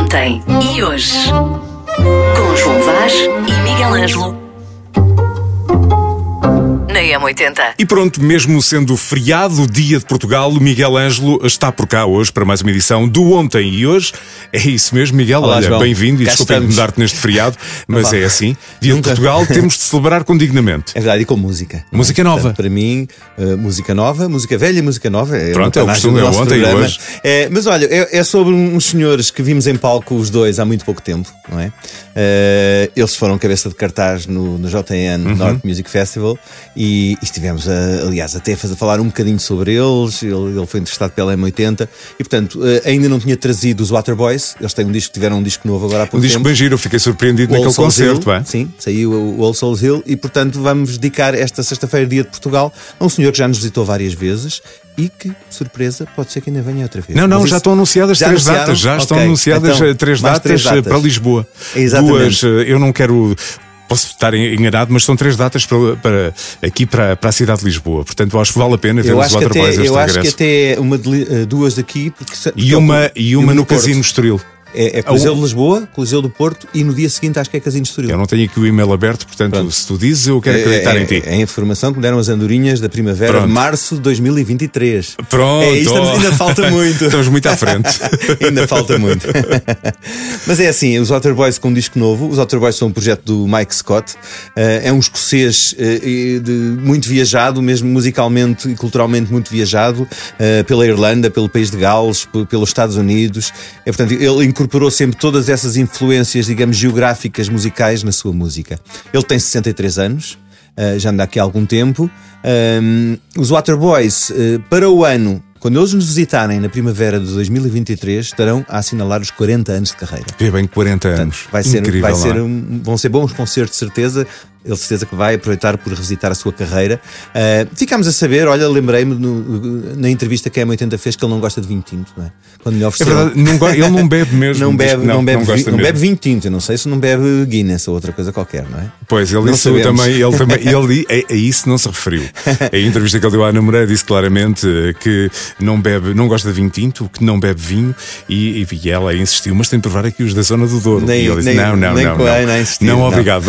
Ontem e hoje, com João Vaz e Miguel Ângelo, na M80. E pronto, mesmo sendo feriado, Dia de Portugal, o Miguel Ângelo está por cá hoje para mais uma edição do Ontem e Hoje. É isso mesmo, Miguel. Olá, olha, João. bem-vindo e Cá desculpa estamos. incomodar-te neste feriado, mas Olá. é assim. Dia de Portugal temos de celebrar com dignamente. É verdade, e com música. Música nova. Portanto, para mim, música nova, música velha e música nova. Pronto, é o uma costume, panagem do é nosso ontem e programa. hoje. Mas olha, é sobre uns senhores que vimos em palco os dois há muito pouco tempo, não é? Eles foram cabeça de cartaz no JN North Music Festival e estivemos, aliás, até a falar um bocadinho sobre eles. Ele foi entrevistado pela M80 e, portanto, ainda não tinha trazido os Waterboys. Eles têm tiveram um disco novo agora há pouco Um disco tempo. bem giro, eu fiquei surpreendido O naquele All Souls concerto. Hill, sim, saiu o All Souls Hill e, portanto, vamos dedicar esta sexta-feira, Dia de Portugal, a um senhor que já nos visitou várias vezes e que, surpresa, pode ser que ainda venha outra vez. Não, Mas já isso- estão anunciadas já três anunciaram? datas. Já estão Ok, anunciadas então, três mais datas para Lisboa. Exatamente. Duas, eu não quero. Posso estar enganado, mas são 3 datas para a cidade de Lisboa. Portanto, acho que vale a pena ver Eu os acho que Waterboys até, este eu acho que regresso. até duas daqui E uma no Casino Estoril. É Coliseu de Lisboa, Coliseu do Porto e no dia seguinte acho que é Casino Estoril. Eu não tenho aqui o e-mail aberto, portanto, Pronto. se tu dizes, eu quero acreditar em ti. É a informação que me deram as andorinhas da primavera Pronto. de março de 2023. Pronto. Ainda falta muito. Estamos muito à frente. Ainda falta muito. Mas é assim, os Waterboys com um disco novo. Os Waterboys são um projeto do Mike Scott. É um escocês muito viajado, mesmo musicalmente e culturalmente muito viajado, pela Irlanda, pelo país de Gales, pelos Estados Unidos. Portanto, ele incorporou sempre todas essas influências, digamos, geográficas musicais na sua música. Ele tem 63 anos, já anda aqui há algum tempo. Os Waterboys, para o ano, quando eles nos visitarem na primavera de 2023, estarão a assinalar os 40 anos de carreira. Vê bem, 40 anos. Incrível, não é? Vão ser bons concertos, de certeza. Ele de certeza que vai aproveitar por revisitar a sua carreira. Ficámos a saber, olha, lembrei-me na entrevista que a M80 fez que ele não gosta de vinho tinto, não é? Quando lhe É ofereceram, verdade, ele não bebe mesmo. não diz que bebe, não bebe, gosta não mesmo. bebe vinho tinto. Eu não sei se não bebe Guinness ou outra coisa qualquer, não é? Pois, ele Não disse sabemos. ele a isso não se referiu. A entrevista que ele deu à namorada disse claramente que não gosta de vinho tinto, que não bebe vinho e ela insistiu, mas tem de provar aqui os da zona do Douro. Nem- e ele disse, nem- não, nem insistir, não, não. obrigado.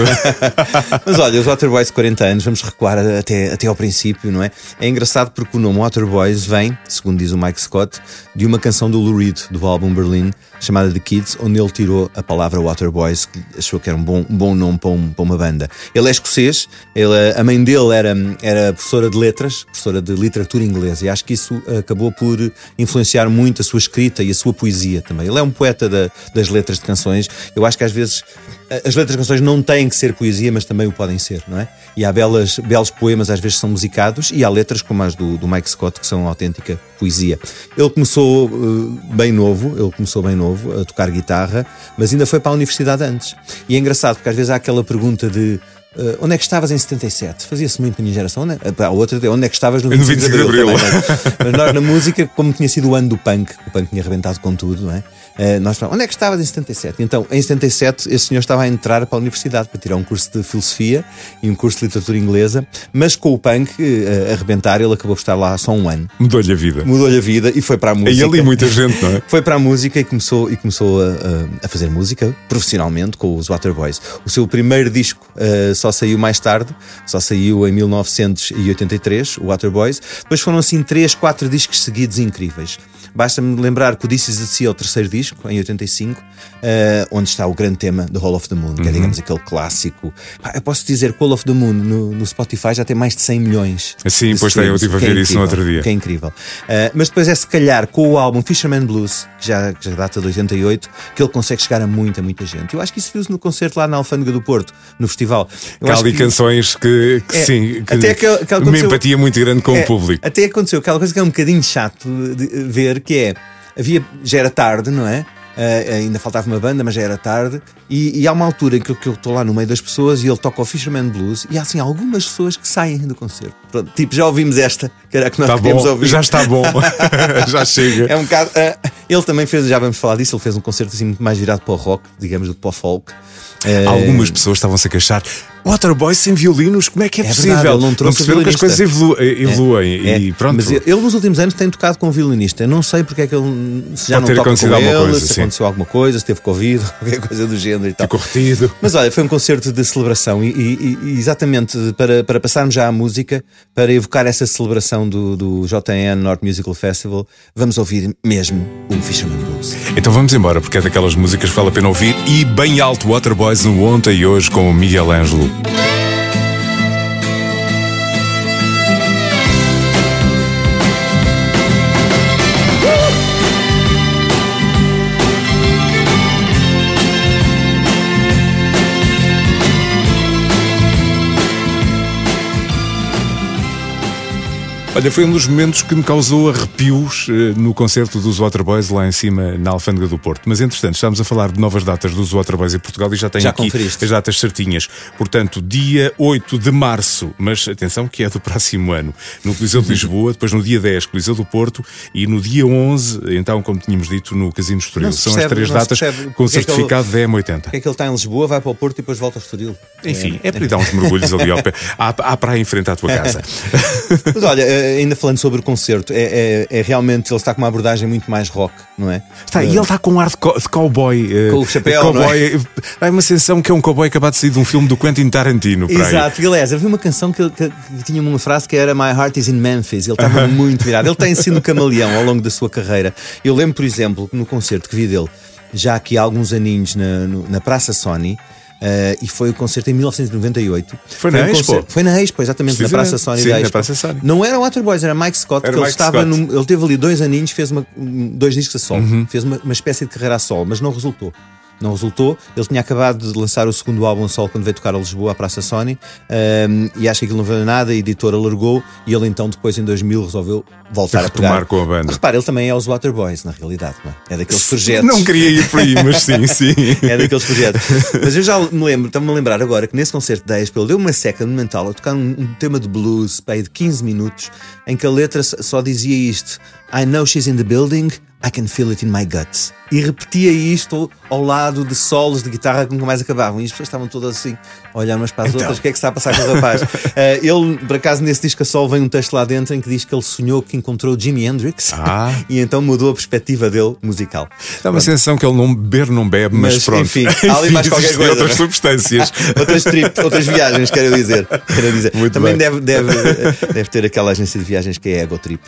Mas olha, os Waterboys 40 anos, vamos recuar até ao princípio, não é? É engraçado porque o nome Waterboys vem, segundo diz o Mike Scott, de uma canção do Lou Reed, do álbum Berlin, chamada The Kids, onde ele tirou a palavra Waterboys, que achou que era um bom nome para uma banda. Ele é escocês, a mãe dele era professora de letras, professora de literatura inglesa, e acho que isso acabou por influenciar muito a sua escrita e a sua poesia também. Ele é um poeta das letras de canções. Eu acho que às vezes as letras de canções não têm que ser poesia, mas também o podem ser, não é? E há belos poemas, às vezes são musicados, e há letras como as do Mike Scott, que são autêntica poesia. Ele começou bem novo a tocar guitarra, mas ainda foi para a universidade antes. E é engraçado, porque às vezes há aquela pergunta de onde é que estavas em 77? Fazia-se muito na minha geração. A outra de onde é que estavas no 25 de Abril? Também, mas nós na música, como tinha sido o ano do punk, o punk tinha arrebentado com tudo, não é? Nós falamos, onde é que estavas em 77? Então, em 77, esse senhor estava a entrar para a universidade para tirar um curso de filosofia e um curso de literatura inglesa, mas com o punk a arrebentar, ele acabou por estar lá só um ano. Mudou-lhe a vida. Mudou-lhe a vida e foi para a música. E ele e muita gente, não é? Foi para a música e começou a fazer música profissionalmente com os Waterboys. O seu primeiro disco só saiu mais tarde, só saiu em 1983, o Waterboys. Depois foram assim 3, 4 discos seguidos incríveis. Basta-me lembrar que o This Is the Sea é o terceiro disco, em 85, onde está o grande tema The Hall of the Moon, que é, digamos, aquele clássico. Eu posso dizer que o Hall of the Moon no Spotify já tem mais de 100 milhões. Sim, de pois tem, eu streams, estive a que é ver isso no outro dia. Que é incrível. Mas depois é se calhar com o álbum Fisherman Blues, que já data de 88, que ele consegue chegar a muita gente. Eu acho que isso viu-se no concerto lá na Alfândega do Porto, no festival. Há ali canções que sim, que até aquela uma empatia muito grande com o público. Até aconteceu aquela coisa que é um bocadinho chato de ver, que é, já era tarde, não é? Ainda faltava uma banda, mas já era tarde. E há uma altura em que eu estou lá no meio das pessoas e ele toca o Fisherman Blues e há assim algumas pessoas que saem do concerto. Pronto, tipo, já ouvimos esta, que era a que nós Está queríamos bom, ouvir. já está bom. Já chega. É um bocado. Ele também fez, já vamos falar disso, ele fez um concerto assim muito mais virado para o rock, digamos, do que para o folk. Algumas pessoas estavam-se a queixar. Waterboy sem violinos, como é que é possível? Verdade, ele não trouxe perceberam que as coisas evoluem e pronto. Mas ele nos últimos anos tem tocado com um violinista. Eu não sei porque é que ele se já Pode ter não toca com acontecido alguma ele, coisa, se sim. aconteceu alguma coisa, se teve Covid, qualquer coisa do género e tal. Ficou retido. Mas olha, foi um concerto de celebração e exatamente para passarmos já à música, para evocar essa celebração do JN North Musical Festival, vamos ouvir mesmo o Fisherman Blues. Então vamos embora, porque é daquelas músicas que vale a pena ouvir. E bem alto, Waterboys no ontem e hoje com o Miguel Ângelo. Olha, foi um dos momentos que me causou arrepios no concerto dos Waterboys lá em cima na Alfândega do Porto. Mas entretanto estamos a falar de novas datas dos Waterboys em Portugal e já tenho aqui conferiste. as datas certinhas. Portanto, dia 8 de março, mas atenção que é do próximo ano, no Coliseu de Lisboa, depois no dia 10, Coliseu do Porto e no dia 11, então, como tínhamos dito, no Casino Estoril. Não se São percebe, as três não se datas percebe com porque é que certificado da M80. Porque é que ele está em Lisboa, vai para o Porto e depois volta ao Estoril. Enfim, é para lhe dar uns mergulhos ali ao pé. À praia em frente à tua casa. Mas olha, ainda falando sobre o concerto, é realmente, ele está com uma abordagem muito mais rock, não é? Está, e ele está com um ar de cowboy. Com o chapéu, cowboy, é uma sensação que é um cowboy acabado de sair de um filme do Quentin Tarantino. Exato, e aliás, havia uma canção que tinha uma frase que era My Heart is in Memphis. Ele estava muito virado. Ele tem sido camaleão ao longo da sua carreira. Eu lembro, por exemplo, no concerto que vi dele, já aqui há alguns aninhos na Praça Sony. E foi o concerto em 1998. Foi na Expo? Foi na Expo, exatamente, na Praça Sony. Sim, da Expo. na Praça Sony. Não era o Waterboys, era Mike Scott, Era que ele Mike estava Scott. ele teve ali 2 aninhos, fez 2 discos a solo, fez uma espécie de carreira a solo, mas não resultou. Não resultou, ele tinha acabado de lançar o segundo álbum a solo quando veio tocar a Lisboa, à Praça Sony, e acho que aquilo não valeu nada, a editora largou e ele então depois em 2000 resolveu voltar a pegar. Com a banda. Repara, ele também é os Waterboys, na realidade, não é? É daqueles projetos. Não queria ir por aí, mas sim. É daqueles projetos. Mas eu já me lembro, estava-me a lembrar agora que nesse concerto da Expo ele deu uma seca monumental a tocar um tema de blues de 15 minutos em que a letra só dizia isto: I know she's in the building, I can feel it in my guts. E repetia isto ao lado de solos de guitarra que nunca mais acabavam. E as pessoas estavam todas assim a olhar umas para as outras. O que é que está a passar com o rapaz? Ele, por acaso, nesse disco a solo vem um texto lá dentro em que diz que ele sonhou que encontrou Jimi Hendrix e então mudou a perspectiva dele musical. Dá uma sensação que ele não bebe, mas pronto. Enfim, há ali mais qualquer coisa. Outras substâncias. outras viagens, quero dizer. Muito Também bem. deve ter aquela agência de viagens que é Ego Trip.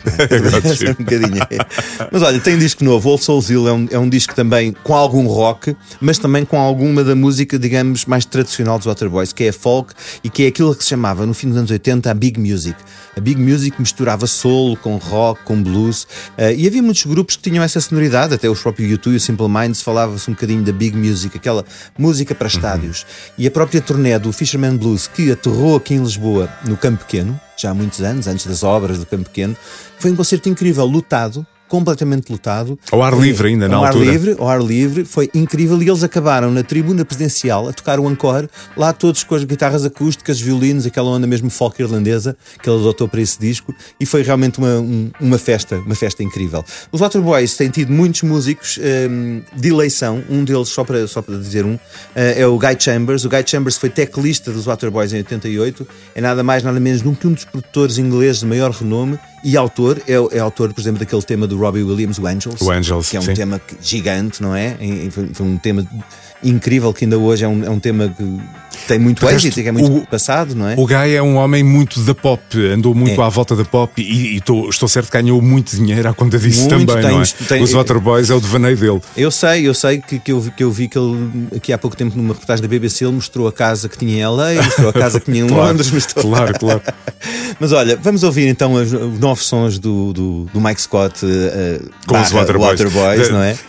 Um bocadinho. Mas olha, tem um disco novo, Old Souls Hill, é um disco também com algum rock, mas também com alguma da música, digamos, mais tradicional dos Waterboys, que é folk e que é aquilo que se chamava no fim dos anos 80 a Big Music. A Big Music misturava soul com rock, com blues, e havia muitos grupos que tinham essa sonoridade, até os próprios U2 e o Simple Minds falava-se um bocadinho da Big Music, aquela música para estádios. E a própria turnê do Fisherman Blues, que aterrou aqui em Lisboa, no Campo Pequeno, já há muitos anos, antes das obras do Campo Pequeno, foi um concerto incrível, lotado, completamente lotado. Ao ar livre ainda, na altura. Ao ar livre, foi incrível. E eles acabaram na tribuna presidencial a tocar o encore, lá todos com as guitarras acústicas, violinos, aquela onda mesmo folk irlandesa que ele adotou para esse disco, e foi realmente uma festa incrível. Os Waterboys têm tido muitos músicos de eleição, um deles, só para dizer é o Guy Chambers. O Guy Chambers foi teclista dos Waterboys em 88, é nada mais nada menos do que um dos produtores ingleses de maior renome e autor, é autor, por exemplo, daquele tema do Robbie Williams, o Angels, que é um sim. tema gigante, não é? Foi um tema incrível que ainda hoje é um tema que tem muito êxito e que é muito passado, não é? O Guy é um homem muito da pop, andou muito à volta da pop e estou certo que ganhou muito dinheiro à conta disso também, não é? Os Waterboys é o devaneio dele. Eu sei que eu vi que ele, aqui há pouco tempo numa reportagem da BBC, ele mostrou a casa que tinha em LA, mostrou a casa que tinha em Londres, Claro. Mas olha, vamos ouvir então os novos sons do Mike Scott com os Waterboys, não é?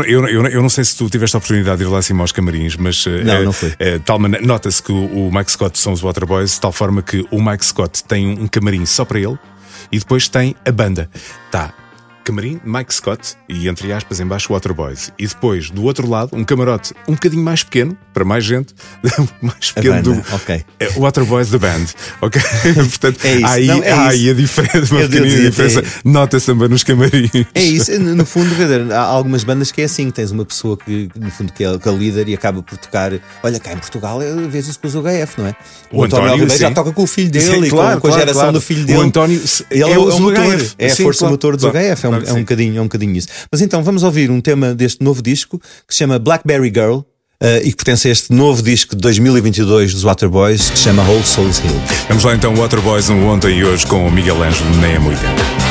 Eu não sei se tu tiveste a oportunidade de ir lá acima aos camarins, mas não fui. Nota-se que o Mike Scott são os Waterboys, de tal forma que o Mike Scott tem um camarim só para ele e depois tem a banda. Tá camarim, Mike Scott, e entre aspas, em baixo, Waterboys. E depois, do outro lado, um camarote um bocadinho mais pequeno, para mais gente, mais pequeno do okay. Waterboys The Band. Ok? Portanto, é isso. há aí a diferença, uma pequenina diferença. Nota-se também nos camarins. É isso, no fundo, há algumas bandas que é assim, tens uma pessoa que, no fundo, que é líder e acaba por tocar. Olha, cá em Portugal, vês isso com os UHF, não é? O António já toca com o filho dele, sim, e claro, com a geração do filho dele. O António ele é o motor, UHF. é a força motor dos UHF, é um bocadinho isso. Mas então, vamos ouvir um tema deste novo disco que se chama Blackberry Girl. E que pertence a este novo disco de 2022 dos Waterboys, que se chama All Souls Hill. Vamos lá então, Waterboys no ontem e hoje com o Miguel Ângelo na M80.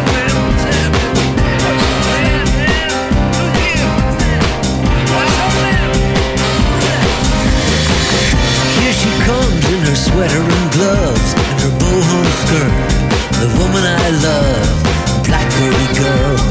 Sweater and gloves and her boho skirt. The woman I love, Blackberry Girl.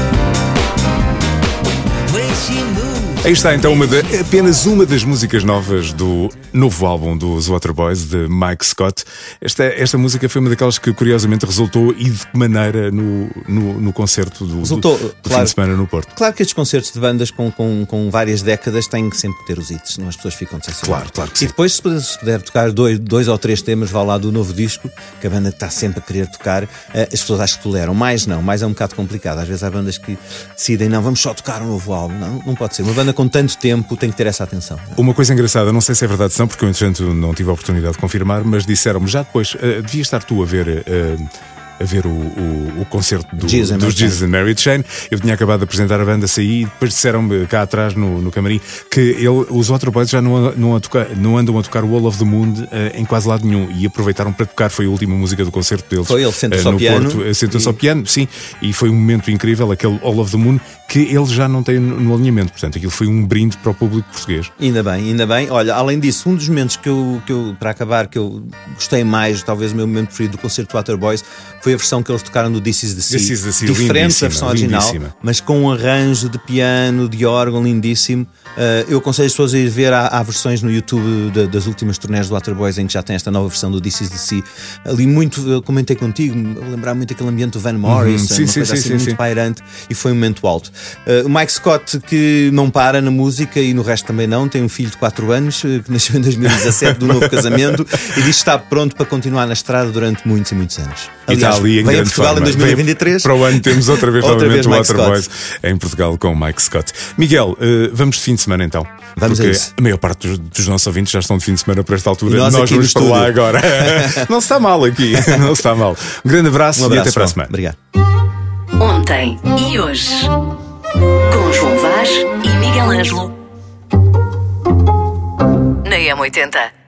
When she moves. Aí está então apenas uma das músicas novas do novo álbum dos Waterboys, de Mike Scott. Esta música foi uma daquelas que curiosamente resultou e de que maneira no concerto do fim de semana no Porto. Claro que estes concertos de bandas com várias décadas têm que sempre ter os hits, senão as pessoas ficam decepcionadas. Claro que sim. E depois, se puder tocar dois ou três temas, vá lá do novo disco, que a banda está sempre a querer tocar, as pessoas acho que toleram. Mais é um bocado complicado. Às vezes há bandas que decidem, não, vamos só tocar um novo álbum. Não pode ser. Uma banda com tanto tempo tem que ter essa atenção. Uma coisa engraçada, não sei se é verdade, não, porque eu entretanto não tive a oportunidade de confirmar, mas disseram-me já depois, devia estar tu a ver o concerto dos Jesus and Mary Chain. Eu tinha acabado de apresentar a banda, saí e depois disseram-me cá atrás no camarim que os Waterboys já não andam a tocar o Wall of the Moon em quase lado nenhum, e aproveitaram para tocar. Foi a última música do concerto deles. Foi, ele sentou-se ao piano. Sentou-se ao piano, sim, e foi um momento incrível, aquele Wall of the Moon, que ele já não tem no alinhamento. Portanto, aquilo foi um brinde para o público português. Ainda bem. Olha, além disso, um dos momentos que eu para acabar, que eu gostei mais, talvez o meu momento preferido do concerto do Waterboys, foi a versão que eles tocaram do This Is The Sea. Diferente da versão original, mas com um arranjo de piano, de órgão lindíssimo. Eu aconselho as pessoas a ir ver, há versões no YouTube das últimas turnés do Waterboys em que já tem esta nova versão do This Is The Sea. Ali muito, eu comentei contigo, lembrar muito aquele ambiente do Van Morrison, uma coisa assim muito pairante, e foi um momento alto. O Mike Scott, que não para na música e no resto também não, tem um filho de 4 anos que nasceu em 2017 do novo casamento, e diz que está pronto para continuar na estrada durante muitos e muitos anos. Aliás, vem a Portugal em 2023. Para o ano temos outra vez novamente o Waterboys em Portugal com o Mike Scott. Miguel, vamos de fim de semana então. Vamos porque a isso. A maior parte dos nossos ouvintes já estão de fim de semana por esta altura. E nós vamos para lá agora. Não se está mal aqui. Não se está mal. Um grande abraço, e até para a semana. Obrigado. Ontem e hoje, com João Vaz e Miguel Ângelo, na M80.